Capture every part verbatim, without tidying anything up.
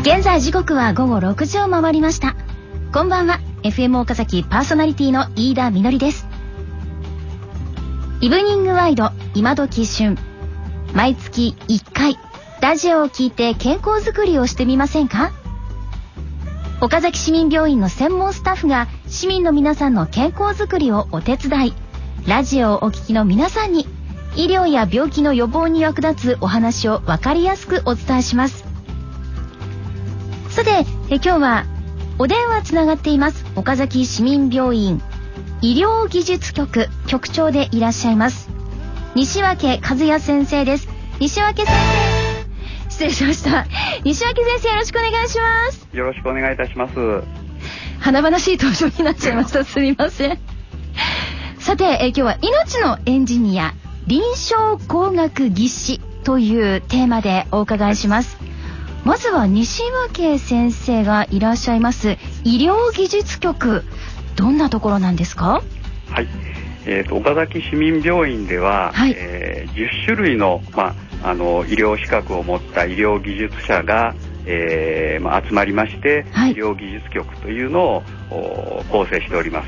現在時刻は午後ろくじを回りました。こんばんは。 エフエム 岡崎パーソナリティの飯田みのりです。イブニングワイド今時旬、毎月いっかいラジオを聞いて健康づくりをしてみませんか。岡崎市民病院の専門スタッフが市民の皆さんの健康づくりをお手伝い、ラジオをお聞きの皆さんに医療や病気の予防に役立つお話を分かりやすくお伝えします。さてえ今日はお電話つながっています。岡崎市民病院医療技術局局長でいらっしゃいます西脇和也先生です。西脇先生、失礼しました。西脇先生、よろしくお願いします。 よろしくお願いいたします。 華々しい登場になっちゃいました。すみません。さてえ今日は命のエンジニア臨床工学技士というテーマでお伺いします。まずは西脇先生がいらっしゃいます医療技術局、どんなところなんですか。 はい、えーと、岡崎市民病院では、はい、えー、じゅっしゅるいの、まあ、あの医療資格を持った医療技術者が、えーまあ、集まりまして、はい、医療技術局というのを構成しております。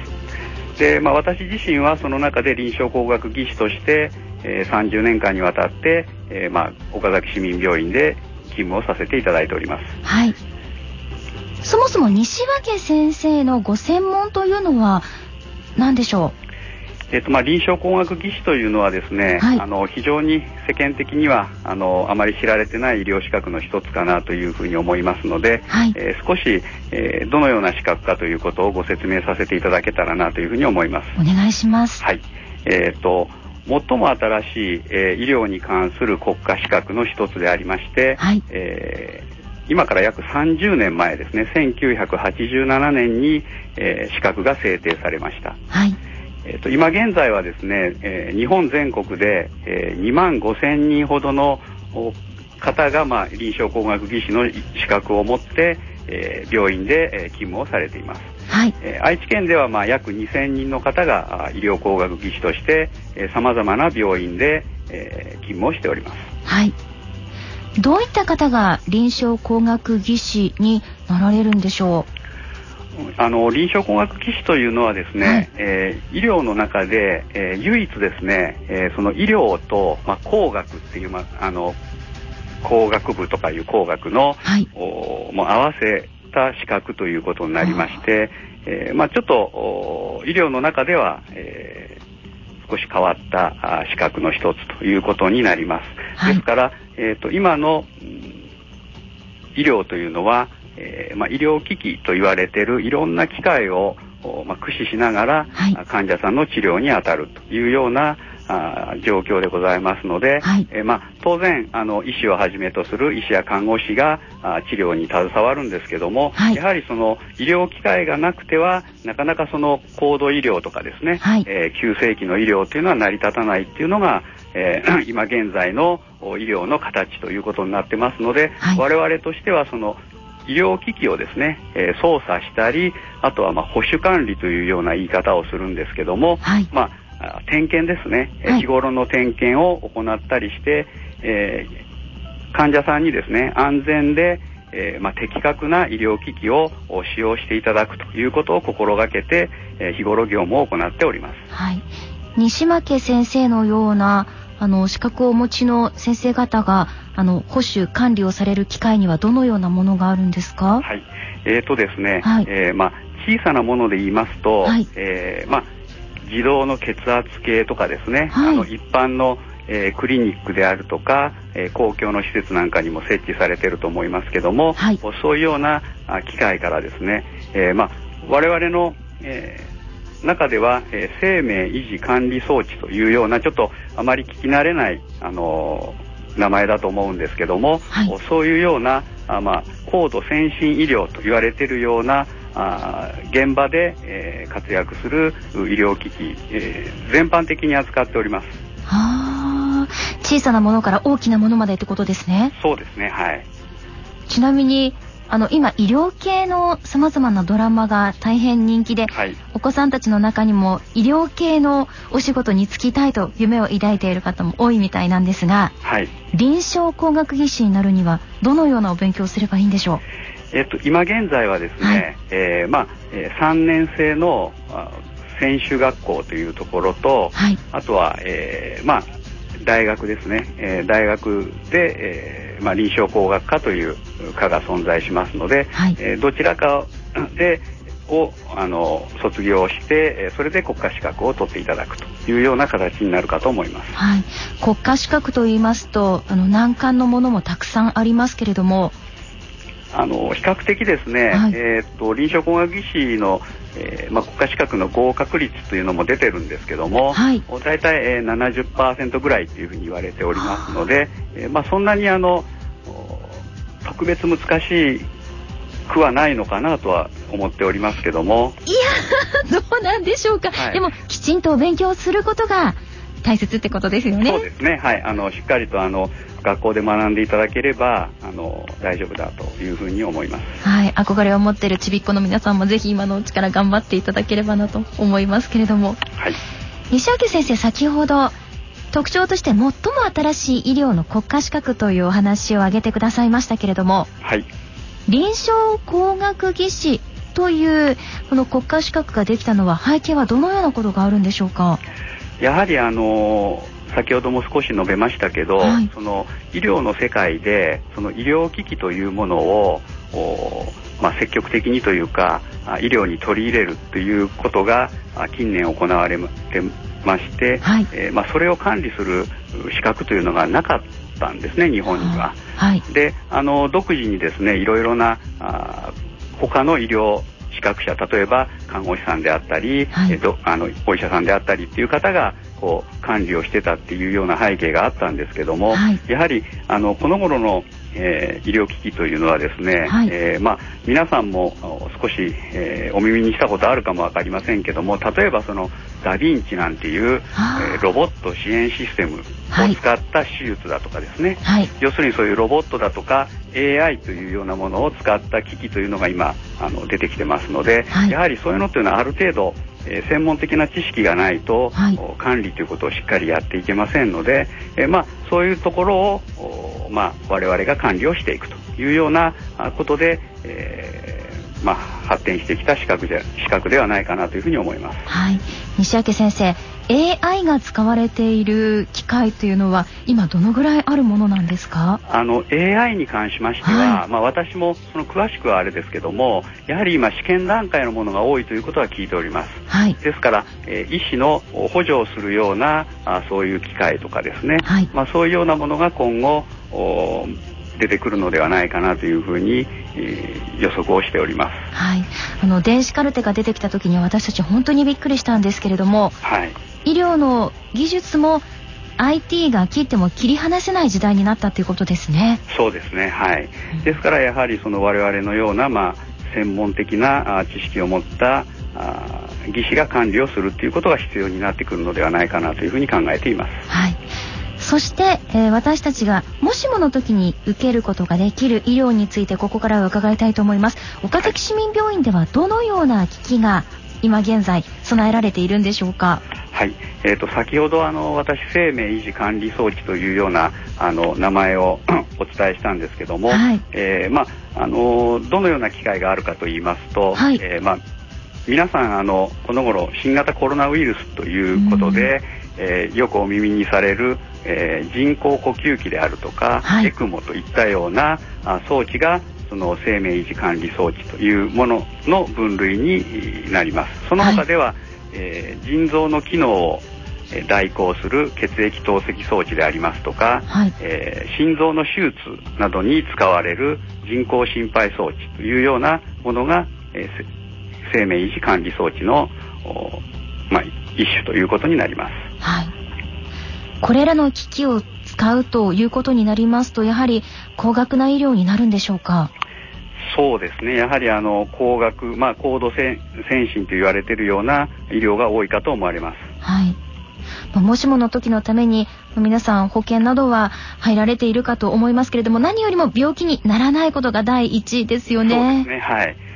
で、まあ、私自身はその中で臨床工学技士として、えー、さんじゅうねんかんにわたって、えーまあ、岡崎市民病院で勤務をさせていただいております。 はい。そもそも西脇先生のご専門というのは何でしょう。えっとまあ、臨床工学技士というのはですね、はい、あの非常に世間的にはあのあまり知られてない医療資格の一つかなというふうに思いますので、はい、えー、少し、えー、どのような資格かということをご説明させていただけたらなというふうに思います。 お願いします。 はい。えーと最も新しい、えー、医療に関する国家資格の一つでありまして、はい、えー、今から約さんじゅうねんまえですね、せんきゅうひゃくはちじゅうななねんに、えー、資格が制定されました。はい。えーと、今現在はですね、えー、日本全国で、えー、にまんごせんにんほどの方が、まあ、臨床工学技士の資格を持って、えー、病院で、えー、勤務をされています。はい。えー、愛知県では、まあ、約にせんにんの方が医療工学技士としてさまざまな病院で、えー、勤務をしております。 はい。どういった方が臨床工学技士になられるんでしょう。あの臨床工学技士というのはですね、はい、えー、医療の中で、えー、唯一ですね、えー、その医療と、まあ、工学っていう、まあ、あの工学部とかいう工学の、はい、おもう合わせた資格ということになりまして、えーまあ、ちょっと医療の中では、えー、少し変わった資格の一つということになります。はい、ですから、えーと、今の、うん、医療というのは、えーまあ、医療機器と言われているいろんな機械を、まあ、駆使しながら、はい、患者さんの治療に当たるというようなあ状況でございますので、はい、えーまあ、当然あの医師をはじめとする医師や看護師があ治療に携わるんですけども、はい、やはりその医療機械がなくてはなかなかその高度医療とかですね、はい、えー、急性期の医療というのは成り立たないっていうのが、えー、今現在の医療の形ということになってますので、はい、我々としてはその医療機器をですね、えー、操作したり、あとはまあ保守管理というような言い方をするんですけども、はい、まあ、点検ですね、はい、日頃の点検を行ったりして、えー、患者さんにですね安全で、えーまあ、的確な医療機器を使用していただくということを心がけて、えー、日頃業務を行っております。 はい、西脇先生のようなあの資格をお持ちの先生方があの保守管理をされる機械にはどのようなものがあるんですか。 はい、えーとですね、はい、えーまあ、小さなもので言いますと、はい、えーまあ、自動の血圧計とかですね、はい、あの一般の、えー、クリニックであるとか、えー、公共の施設なんかにも設置されていると思いますけども、はい、そういうような機械からですね、えーまあ、我々の、えー中では、えー、生命維持管理装置というようなちょっとあまり聞き慣れない、あのー、名前だと思うんですけども、はい、そういうようなあ、まあ、高度先進医療と言われているようなあ現場で、えー、活躍する医療機器、えー、全般的に扱っております。 はあ、小さなものから大きなものまでってことですね。 そうですね、はい。 ちなみにあの今医療系のさまざまなドラマが大変人気で、はい、お子さんたちの中にも医療系のお仕事に就きたいと夢を抱いている方も多いみたいなんですが、はい、臨床工学技士になるにはどのようなお勉強をすればいいんでしょう？ えっと、今現在はですね、はい、えーまあえー、さんねん生の専修学校というところと、はい、あとは、えーまあ、大学ですね、えー、大学で、えーまあ、臨床工学科という科が存在しますので、はい、えー、どちらかでをあの卒業してそれで国家資格を取っていただくというような形になるかと思います。 はい、国家資格といいますとあの難関のものもたくさんありますけれども、 あの比較的ですね、はい、えー、っと臨床工学技士の、えーまあ、国家資格の合格率というのも出てるんですけども、はい、だいたい、えー、ななじゅっパーセント ぐらいというふうに言われておりますので、えーまあ、そんなにあの特別難しいくはないのかなとは思っておりますけども、 いやどうなんでしょうか、はい、でもきちんとお勉強することが大切ってことですよね。 そうですね、はい、あのしっかりとあの学校で学んでいただければあの大丈夫だというふうに思います。 はい、憧れを持っているちびっこの皆さんもぜひ今のうちから頑張っていただければなと思いますけれども、はい、西脇先生、先ほど特徴として最も新しい医療の国家資格というお話を挙げてくださいましたけれども、はい、臨床工学技士というこの国家資格ができたのは背景はどのようなことがあるんでしょうか？ やはりあの先ほども少し述べましたけど、はい、その医療の世界でその医療機器というものを、まあ、積極的にというか医療に取り入れるということが近年行われてまして、はい、えーまあ、それを管理する資格というのがなかったんですね、日本には。はい、であの独自にですねいろいろなあ他の医療資格者、例えば看護師さんであったり、はい、えどあのお医者さんであったりっていう方がこう管理をしてたっていうような背景があったんですけども、はい、やはりあのこの頃の、えー、医療機器というのはですね、はい、えーまあ、皆さんも少し、えー、お耳にしたことあるかもわかりませんけども、例えばそのダヴィンチなんていう、えー、ロボット支援システムを使った手術だとかですね、はい、要するにそういうロボットだとか エーアイ というようなものを使った機器というのが今あの出てきてますので、はい、やはりそういうのというのはある程度、えー、専門的な知識がないと、はい、管理ということをしっかりやっていけませんので、えーまあ、そういうところを、まあ、我々が管理をしていくというようなことで、えーまあ、発展してきた資格で、資格ではないかなというふうに思います。 はい、西脇先生、エーアイ が使われている機械というのは今どのぐらいあるものなんですか？ あの エーアイ に関しましては、はい、まあ、私もその詳しくはあれですけども、やはり今試験段階のものが多いということは聞いております。はい、ですから、えー、医師の補助をするようなあそういう機械とかですね、はい、まあ、そういうようなものが今後出てくるのではないかなというふうに、えー、予測をしております。 はい、あの電子カルテが出てきた時に私たち本当にびっくりしたんですけれども、はい、医療の技術も アイティー が切っても切り離せない時代になったということですね。 そうですね、はい、うん、ですからやはりその我々のような、まあ、専門的なあ知識を持ったあ技師が管理をするということが必要になってくるのではないかなというふうに考えています。 はい、そして、えー、私たちがもしもの時に受けることができる医療についてここからは伺いたいと思います。岡崎市民病院ではどのような機器が今現在備えられているんでしょうか？ はい、えー、と先ほどあの私生命維持管理装置というようなあの名前をお伝えしたんですけども、はい、えーまあ、あのどのような機械があるかと言いますと、はい、えーまあ、皆さんあのこの頃新型コロナウイルスということで、えー、よくお耳にされる、えー、人工呼吸器であるとか、はい、エクモ といったようなあ装置がその生命維持管理装置というものの分類になります。その他では、はい、えー、腎臓の機能を代行する血液透析装置でありますとか、はい、えー、心臓の手術などに使われる人工心肺装置というようなものが、えー、生命維持管理装置の、まあ、一種ということになります。 はい、これらの機器を使うということになりますと、やはり高額な医療になるんでしょうか？ そうですね、やはりあの高額、まあ、高度先進と言われているような医療が多いかと思われます。 はい、もしもの時のために皆さん保険などは入られているかと思いますけれども、何よりも病気にならないことが第一ですよね。 そうですね、はい、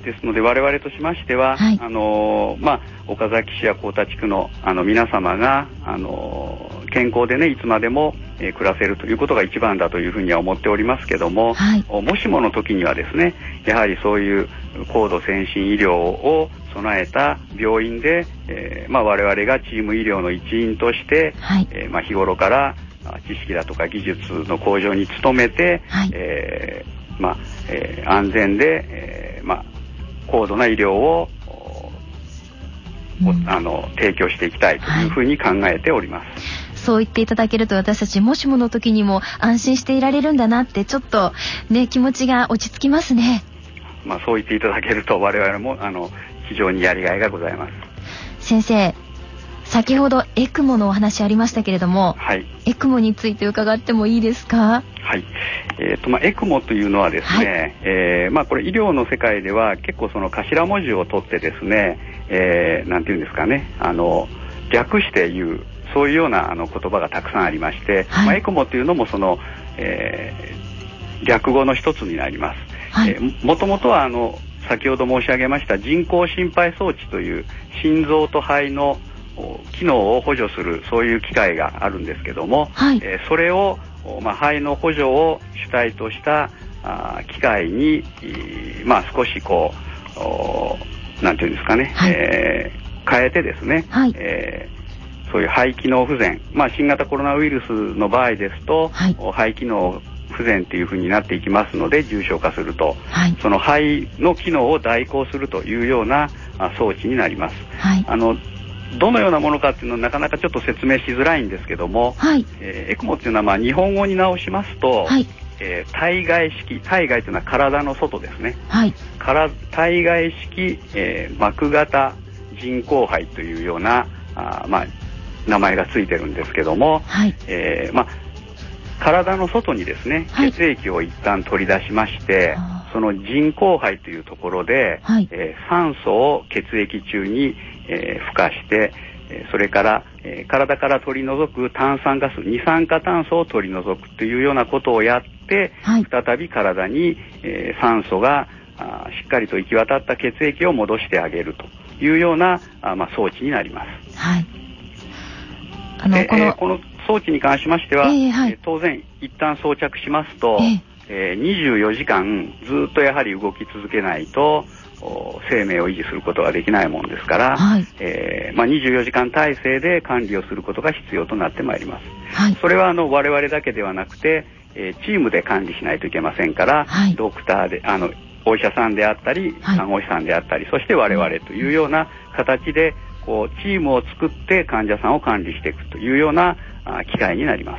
ですので我々としましては、はい、あのまあ、岡崎市や幸田地区のあの皆様があの健康でねいつまでも、えー、暮らせるということが一番だというふうには思っておりますけども、はい、もしもの時にはですねやはりそういう高度先進医療を備えた病院で、えーまあ、我々がチーム医療の一員として、はいえーまあ、日頃から知識だとか技術の向上に努めて、はいえーまあえー、安全で、えーまあ、高度な医療を、うん、あの提供していきたいというふうに考えております、はい、 そう言っていただけると私たちもしもの時にも安心していられるんだなってちょっと、ね、気持ちが落ち着きますね。 まあ、そう言っていただけると我々もあの非常にやりがいがございます。 先生、先ほどエクモのお話ありましたけれども、 はい、 エクモについて伺ってもいいですか？ はい、えーとまあ、エクモというのはですね、はいえーまあ、これ医療の世界では結構その頭文字を取ってですね、えー、なんていうんですかね、あの略して言うそういうようなあの言葉がたくさんありまして、はいまあ、エクモというのもその、えー、略語の一つになります。はいえー、もともとはあの先ほど申し上げました人工心肺装置という心臓と肺の機能を補助するそういう機械があるんですけども、はいえー、それを、まあ、肺の補助を主体としたあ機械に、まあ、少しこうなんていうんですかね、はいえー、変えてですね、はいえー、そういう肺機能不全、まあ、新型コロナウイルスの場合ですと、はい、肺機能不全というふうになっていきますので重症化すると、はい、その肺の機能を代行するというような装置になります、はい、あのどのようなものかっていうのはなかなかちょっと説明しづらいんですけども、はいえー、エクモっていうのはまあ日本語に直しますと、はいえー、体外式体外というのは体の外ですね、はい、から体外式、えー、膜型人工肺というようなあ、まあ、名前がついてるんですけども、はいえーまあ体の外にですね、はい、血液を一旦取り出しまして、その人工肺というところで、はいえー、酸素を血液中に、えー、付加して、えー、それから、えー、体から取り除く炭酸ガス、二酸化炭素を取り除くというようなことをやって、はい、再び体に、えー、酸素があしっかりと行き渡った血液を戻してあげるというようなあ、まあ、装置になります。はいあのこの、えー、この装置に関しましては、えーはい、当然一旦装着しますと、えーえー、にじゅうよじかんずっとやはり動き続けないと生命を維持することができないものですから、はいえーまあ、にじゅうよじかん体制で管理をすることが必要となってまいります、はい、それはあの我々だけではなくて、えー、チームで管理しないといけませんから、はい、ドクターであのお医者さんであったり看護師さんであったり、はい、そして我々というような形でこうチームを作って患者さんを管理していくというような機会になります。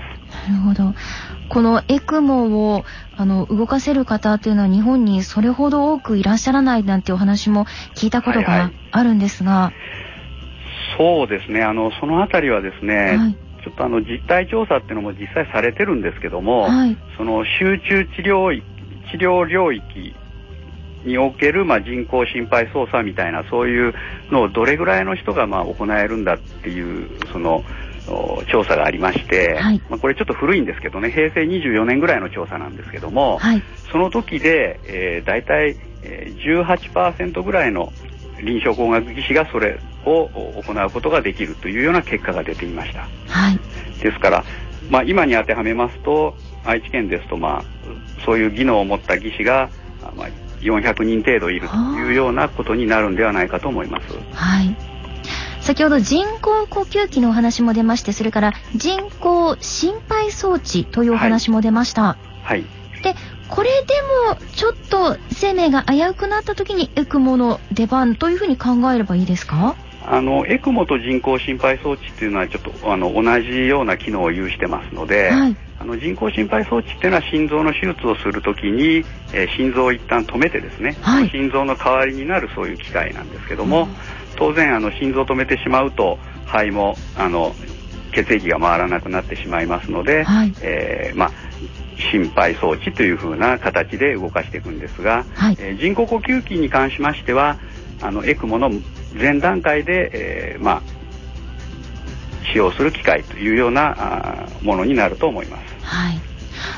なるほど。このエクモをあの動かせる方というのは日本にそれほど多くいらっしゃらないなんてお話も聞いたことがあるんですが、はいはい、 そうですねあのそのあたりはですね、はい、ちょっとあの実態調査っていうのも実際されてるんですけども、はい、その集中治療治療領域における、まあ、人工心肺操作みたいなそういうのをどれぐらいの人がまあ行えるんだっていうその調査がありまして、はいまあ、これちょっと古いんですけどねへいせいにじゅうよねんぐらいの調査なんですけども、はい、その時で、えー、大体、えー、じゅうはちパーセント ぐらいの臨床工学技師がそれを行うことができるというような結果が出ていました、はい、ですから、まあ、今に当てはめますと愛知県ですと、まあ、そういう技能を持った技師が、まあ、よんひゃくにん程度いるというようなことになるんではないかと思います。はい。 先ほど人工呼吸器のお話も出まして、それから人工心肺装置というお話も出ました。はい。はい、で、これでもちょっと生命が危うくなった時にエクモの出番というふうに考えればいいですか？ あのエクモと人工心肺装置っていうのはちょっとあの同じような機能を有してますので、はい、あの人工心肺装置っていうのは心臓の手術をするときに、えー、心臓を一旦止めてですね、はい、心臓の代わりになるそういう機械なんですけども、うん、当然あの心臓を止めてしまうと肺もあの血液が回らなくなってしまいますので、はいえーまあ、心肺装置というふうな形で動かしていくんですが、はいえー、人工呼吸器に関しましてはあのエクモの前段階で、えーまあ、使用する機械というようなあものになると思います。 はい、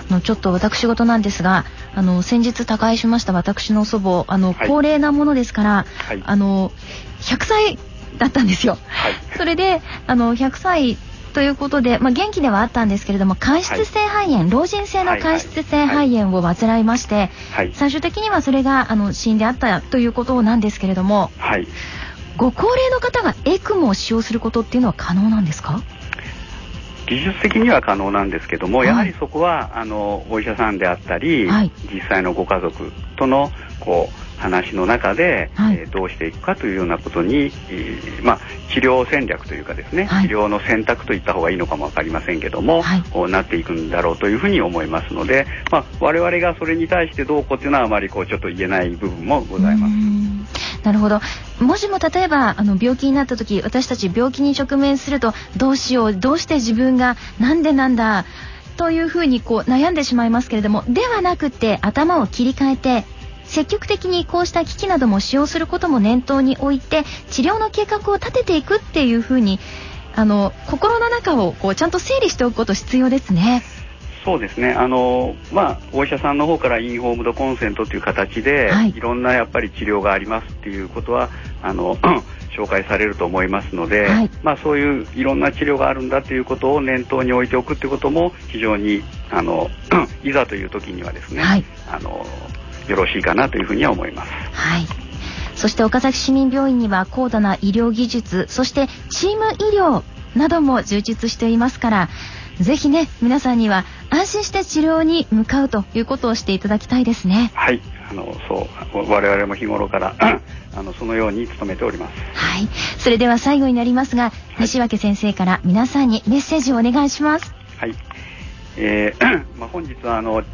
あのちょっと私事なんですが、あの先日他界しました私の祖母、あの、はい、高齢なものですから、はい、あのひゃくさいだったんですよ、はい、それであのひゃくさいということで、まあ、元気ではあったんですけれども、間質性肺炎、はい、老人性の間質性肺炎を患いまして、はい、最終的にはそれがあの死因であったということなんですけれども、はい、ご高齢の方がエクモを使用することっていうのは可能なんですか？ 技術的には可能なんですけども、はい、やはりそこはあのお医者さんであったり、はい、実際のご家族とのこう話の中で、はい、えー、どうしていくかというようなことに、えーまあ、治療戦略というかですね、はい、治療の選択といった方がいいのかも分かりませんけども、はい、なっていくんだろうというふうに思いますので、まあ、我々がそれに対してどうこうというのはあまりこうちょっと言えない部分もございます。 なるほど。もしも例えばあの病気になった時、私たち病気に直面するとどうしよう、どうして自分がなんでなんだというふうにこう悩んでしまいますけれども、ではなくて頭を切り替えて積極的にこうした機器なども使用することも念頭に置いて治療の計画を立てていくっていうふうに、あの心の中をこうちゃんと整理しておくこと必要ですね。 そうですね、あの、まあ、お医者さんの方からインフォームドコンセントという形で、はい、いろんなやっぱり治療がありますっていうことはあの紹介されると思いますので、はい、まあ、そういういろんな治療があるんだということを念頭に置いておくということも非常にあのいざという時にはですね、はい、あのよろしいかなというふうには思います。 はい。そして岡崎市民病院には高度な医療技術、そしてチーム医療なども充実していますから、ぜひね、皆さんには安心して治療に向かうということをしていただきたいですね。 はい、あのそう我々も日頃からあのそのように努めております。 はい、それでは最後になりますが、はい、西脇先生から皆さんにメッセージをお願いします。 はい、えーまあ、本日はあの、はい、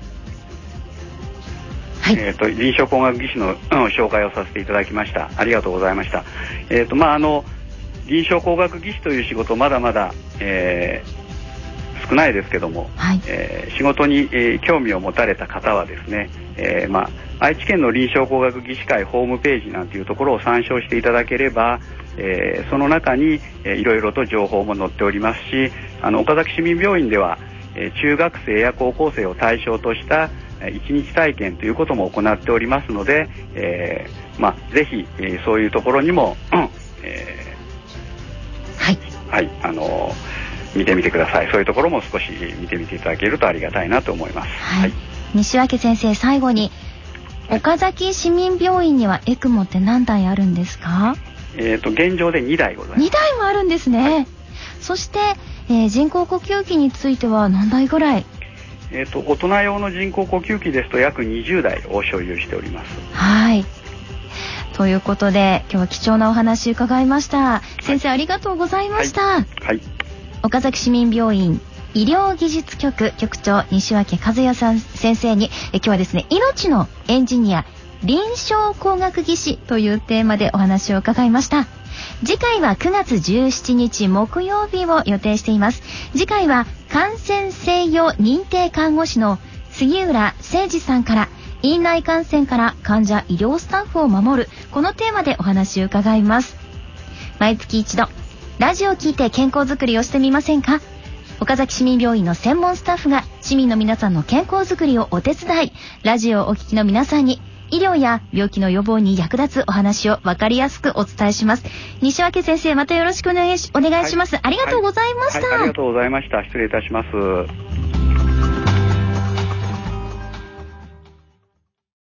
えー、と臨床工学技士の、うん、紹介をさせていただきました。ありがとうございました。えーとまあ、あの臨床工学技士という仕事まだまだ、えー少ないですけども、はい、えー、仕事に、えー、興味を持たれた方はですね、えーまあ、愛知県の臨床工学技士会ホームページなんていうところを参照していただければ、えー、その中に、えー、いろいろと情報も載っておりますし、あの岡崎市民病院では、えー、中学生や高校生を対象としたいちにち体験ということも行っておりますので、えーまあ、ぜひ、えー、そういうところにも、うん、えー、はい、はい、あのー見てみてください。そういうところも少し見てみていただけるとありがたいなと思います。 はいはい、西脇先生、最後に、はい、岡崎市民病院にはエクモって何台あるんですか？ えーと現状でにだいございます。 にだいもあるんですね。はい、そして、えー、人工呼吸器については何台ぐらい？ えーと大人用の人工呼吸器ですと約にじゅうだいを所有しております。 はい。ということで今日は貴重なお話伺いました。はい、先生、ありがとうございました。はい。はい、岡崎市民病院医療技術局局長西脇和也さん先生にえ今日はですね、命のエンジニア臨床工学技士というテーマでお話を伺いました。次回はくがつじゅうしちにち木曜日を予定しています。次回は感染制御認定看護師の杉浦誠二さんから、院内感染から患者医療スタッフを守る、このテーマでお話を伺います。毎月一度ラジオを聞いて健康づくりをしてみませんか？岡崎市民病院の専門スタッフが市民の皆さんの健康づくりをお手伝い、ラジオをお聞きの皆さんに医療や病気の予防に役立つお話を分かりやすくお伝えします。西脇先生、またよろしくお願いし、お願いします。はい、ありがとうございました。 はいはい、ありがとうございました。失礼いたします。